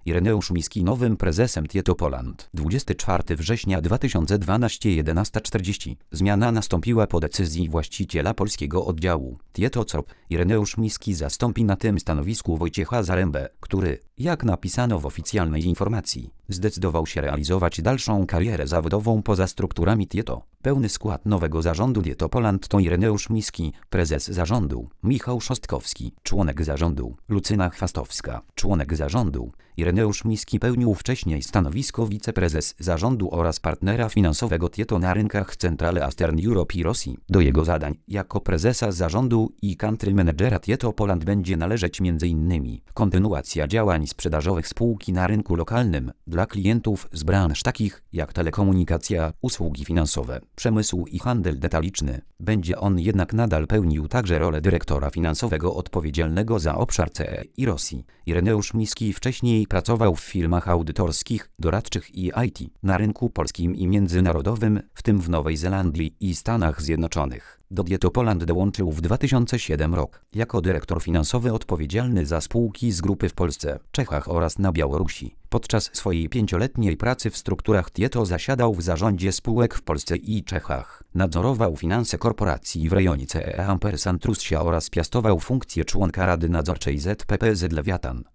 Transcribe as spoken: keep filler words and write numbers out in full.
Ireneusz Miski nowym prezesem Tieto Poland. dwudziestego czwartego września dwa tysiące dwunastego jedenasta czterdzieści. Zmiana nastąpiła po decyzji właściciela polskiego oddziału Tieto Corp. Ireneusz Miski zastąpi na tym stanowisku Wojciecha Zarembę, który, jak napisano w oficjalnej informacji, zdecydował się realizować dalszą karierę zawodową poza strukturami Tieto. Pełny skład nowego zarządu Tieto Poland to Ireneusz Miski, prezes zarządu, Michał Szostkowski, członek zarządu, Lucyna Chwastowska, członek zarządu. Ireneusz Miski pełnił wcześniej stanowisko wiceprezes zarządu oraz partnera finansowego Tieto na rynkach Centrale Eastern Europe i Rosji. Do jego zadań jako prezesa zarządu i country managera Tieto Poland będzie należeć między innymi kontynuacja działań sprzedażowych spółki na rynku lokalnym dla klientów z branż takich jak telekomunikacja, usługi finansowe, przemysł i handel detaliczny. Będzie on jednak nadal pełnił także rolę dyrektora finansowego odpowiedzialnego za obszar C E i Rosji. Ireneusz Miski wcześniej pracował w firmach audytorskich, doradczych i I T na rynku polskim i międzynarodowym, w tym w Nowej Zelandii i Stanach Zjednoczonych. Do Tieto Poland dołączył w dwa tysiące siódmym roku jako dyrektor finansowy odpowiedzialny za spółki z grupy w Polsce, Czechach oraz na Białorusi. Podczas swojej pięcioletniej pracy w strukturach Tieto zasiadał w zarządzie spółek w Polsce i Czechach. Nadzorował finanse korporacji w rejonie C E Ampersand Russia oraz piastował funkcję członka Rady Nadzorczej Z P P Z Lewiatan.